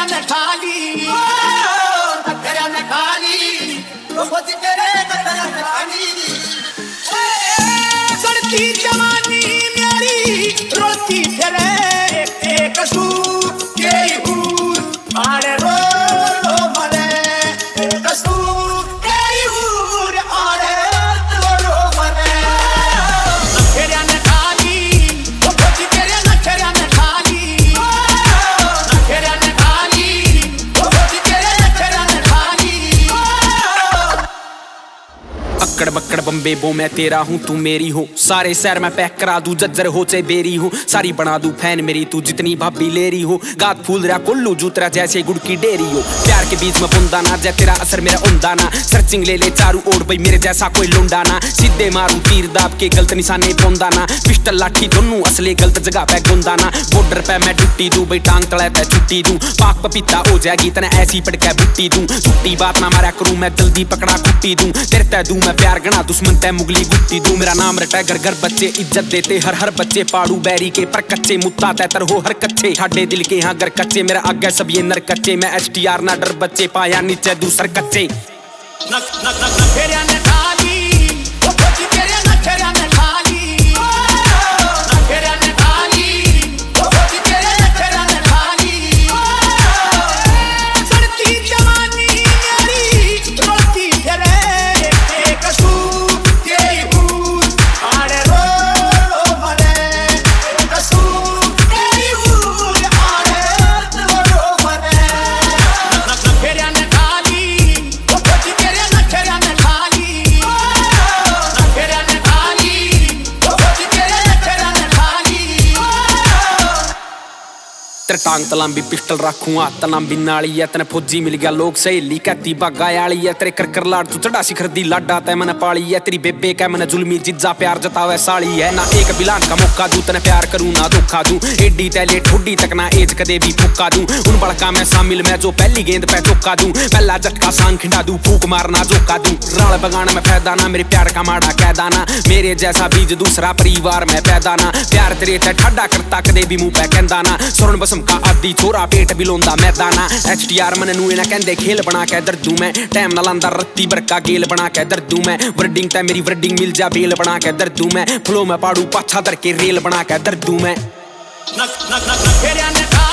ने खाली नखरा ने खाली रोज तेरे नखरा ने खाली सड़ती जवानी मेरी रोती फिरे एक सूर के हूर आड़े रो मरे एक सूर के हूर आड़े रो मरे नखरा ने खाली रोज तेरे नखरा ने खाली नखरा ने खाली रोज तेरे नखरा ने खाली अक्कड़ बक्कड़ बम्बे बो मैं तेरा हूँ तू मेरी हो सारे शहर में पैक करा दूं जज्जर हो चाहे बेरी हो सारी बना दूं फैन मेरी तू जितनी भाभी ले रही हो गात फूल रहा कुल्लू जूतरा जैसे गुड़ की डेरी हो प्यार के बीच में बुंदा ना जै तेरा असर मेरा उंदा ना सर्चिंग ले ले चारू ओर भाई मेरे जैसा कोई लुंडा ना सीधे मारू तीर दाब के गलत निशाने पौंदा ना पिस्टल लाठी दोनों असले गलत जगह पे गुंदा ना बॉर्डर पे मैं डुट्टी दूं भाई टांग तले पे छुट्टी दूं पाक पपीता हो जाएगी तने ऐसी पड़के बुट्टी दूं छुट्टी बात ना मारा करूं मैं जल्दी पकड़ा कुट्टी दूं तेरे तय दूं मैं प्यार गणा दुश्मन तय मुगली गुट्टी दूं मेरा नाम रटा घर घर बच्चे इज्जत देते हर बच्चे पाड़ू बैरी के पर कच्चे मुत्ता तैतर हो हर कच्चे हाडे दिल के यहाँ घर कच्चे मेरा आगे सब ये नर कच्चे मैं STR ना डर बच्चे पाया नीचे दूसर कच्चे नखरा ने खाली रोज तेरे नखरा ने खाली नखरा ने खाली रोज तेरे नखरा ने खाली सड़ती जवानी मेरी रोती फिरे एक सूर के हूर आड़े रो मरे एक सूर के हूर आड़े रो मरे नखरा ने खाली रोज तेरे नखरा ने खाली नखरा ने खाली रोज तेरे नखरा ने खाली तेरे टांग तलांबी पिस्टल रखूं हाथ तलांबी नाली है तने फौजी मिल गया लोग सहेली कहती बागा आली है तेरे कर लाड़ तू चढ़ा शिखर दी लाडा तय मैंने पाली है तेरी बेबे कह मैंने जुल्मी जिज्जा प्यार जतावे साली है ना एक बिलान का मौका दूं तने प्यार करूं ना धोखा दूं एडी तैले ठोडी तक ना एज कदे भी फूका दूं उन बड़का मैं शामिल मैं जो पहली गेंद पे चौका दूं पहला झटका सांग खिंडा दूं फूक मारना जोका दूं राल बगान में फैदा ना मेरे प्यार का माड़ा कहदा ना मेरे जैसा बीज दूसरा परिवार में पैदा ना प्यार तेरे ते ठाडा करता कदे भी मुंह पे कहंदा ना स्वर्ण बसम का आदि छोरा पेट बिलोंदा मैदाना STR मन नू ना कहंदे खेल बना के दर्दू मैं टाइम ना लांदा रत्ती बरका गेल बना के दर्दू मैं वर्डिंग ते मेरी वर्डिंग मिल जा बेल बना के दर्दू मैं फ्लो में पाड़ू पाछा धर के रेल बना के दर्दू मैं नखरा ने